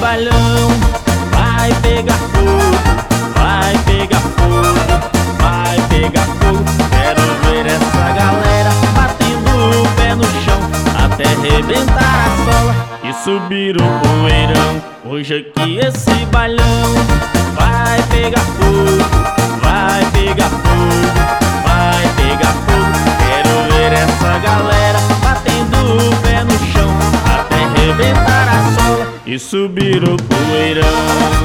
bailão vai pegar fogo, vai pegar fogo, vai pegar fogo. Quero ver essa galera batendo o pé no chão até arrebentar a sola e subir o poeirão. Hoje aqui esse bailão vai pegar fogo, vai pegar fogo, vai pegar fogo. Quero ver essa galera batendo o pé no chão até arrebentar a sola e subir o poeirão.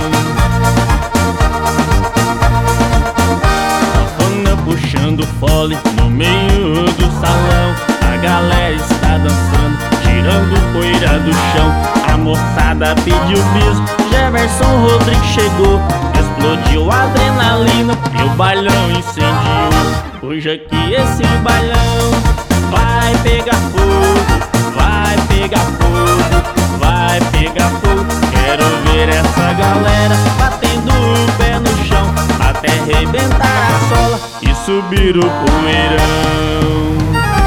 Sanfona puxando fole no meio do salão, a galera está dançando, tirando poeira do chão. A moçada pediu bis, Jefferson Rodrigues chegou, explodiu a adrenalina e o bailão incendiou. Hoje aqui esse bailão vai pegar fogo, vai pegar fogo, vai pegar fogo. Quero ver essa galera batendo o pé no chão até arrebentar a sola e subir o poeirão.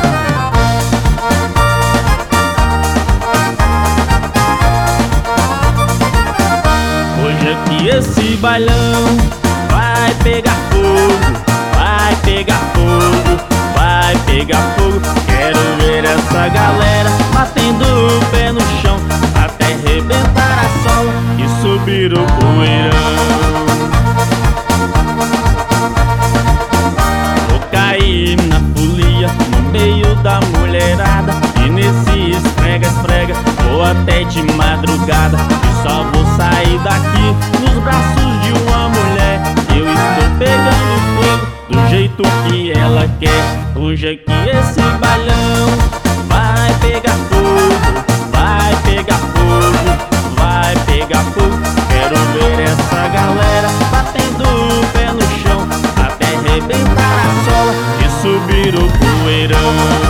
Hoje aqui esse bailão vai pegar fogo, vai pegar fogo, vai pegar fogo. Quero ver essa galera batendo o pé no chão até arrebentar a sola e subir o poeirão. Vou cair na folia no meio da mulherada e nesse esfrega-esfrega vou até de madrugada e só vou sair daqui nos braços de uma mulher. Eu estou pegando fogo do jeito que ela quer. Hoje aqui esse bailão vai pegar fogo, vai pegar fogo, vai pegar fogo. Quero ver essa galera batendo o pé no chão até arrebentar a sola e subir o poeirão.